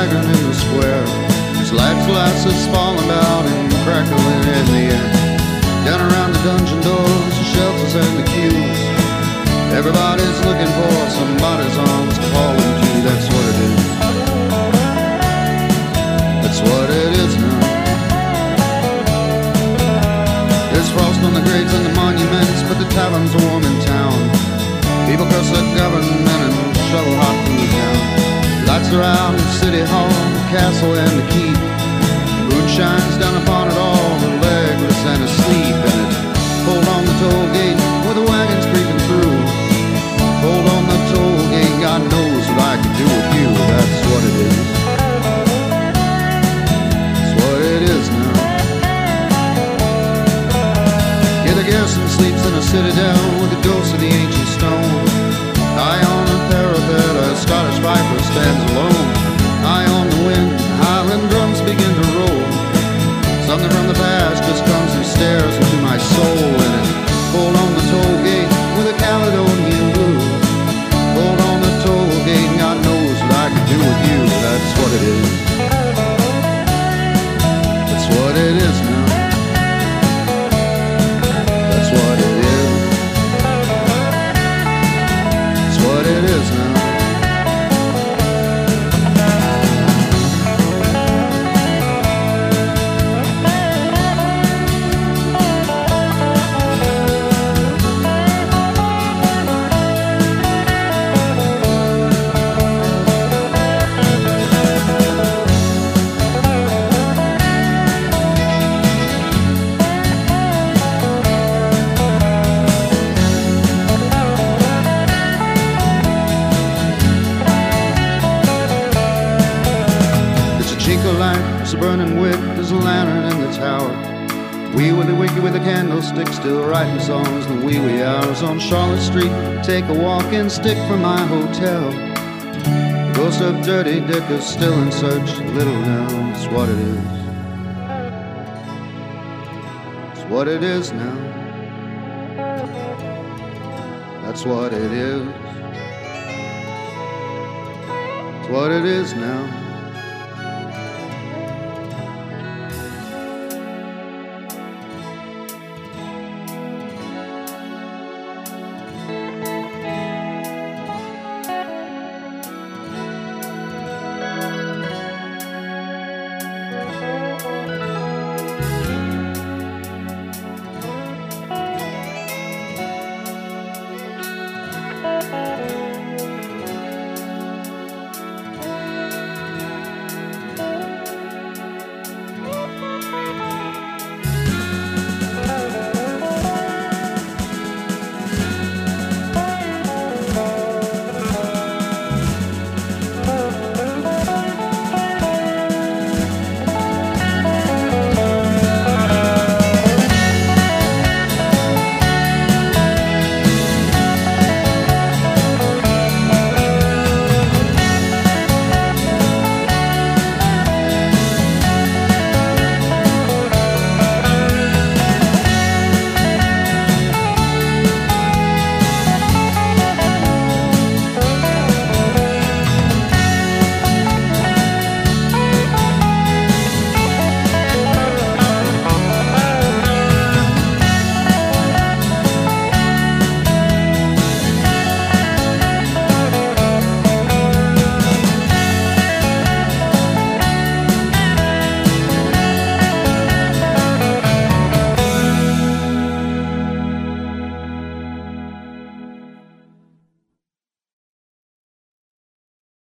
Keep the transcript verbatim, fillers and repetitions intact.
wagon in the square. His lights, glasses falling out and crackling in the air. Down around the dungeon doors, the shelters and the queues, everybody's looking for somebody's arms to fall into. That's what it is. That's what it is now. There's frost on the graves and the monuments, but the taverns are warm in town. People curse the government and shovel hot food down. Lights around the city hall, the castle and the keep. Moon shines down upon it all, the legless and asleep. And it pulled on the toll gate with the wagons creeping through. Pulled on the toll gate, God knows what I can do with you. That's what it is. That's what it is now. Yeah, the garrison sleeps in a citadel with the ghost of the ancient stone. High on the parapet, a Scottish viper stands alone. High on the wind, Highland drums begin to roll. Something from the past just comes and stares into my soul. And it pulled on the toll gate with a Caledonian blues. Pulled on the toll gate, and God knows what I can do with you. That's what it is. That's what it is now. That's what it is. That's what it is now. There's a burning wick, there's a lantern in the tower. We with the wiki with a candlestick, still writing songs the wee wee hours. On Charlotte Street, take a walking stick from my hotel. The ghost of Dirty Dick is still in search of Little Nell. It's what it is. It's what it is now. That's what it is. It's what it is now.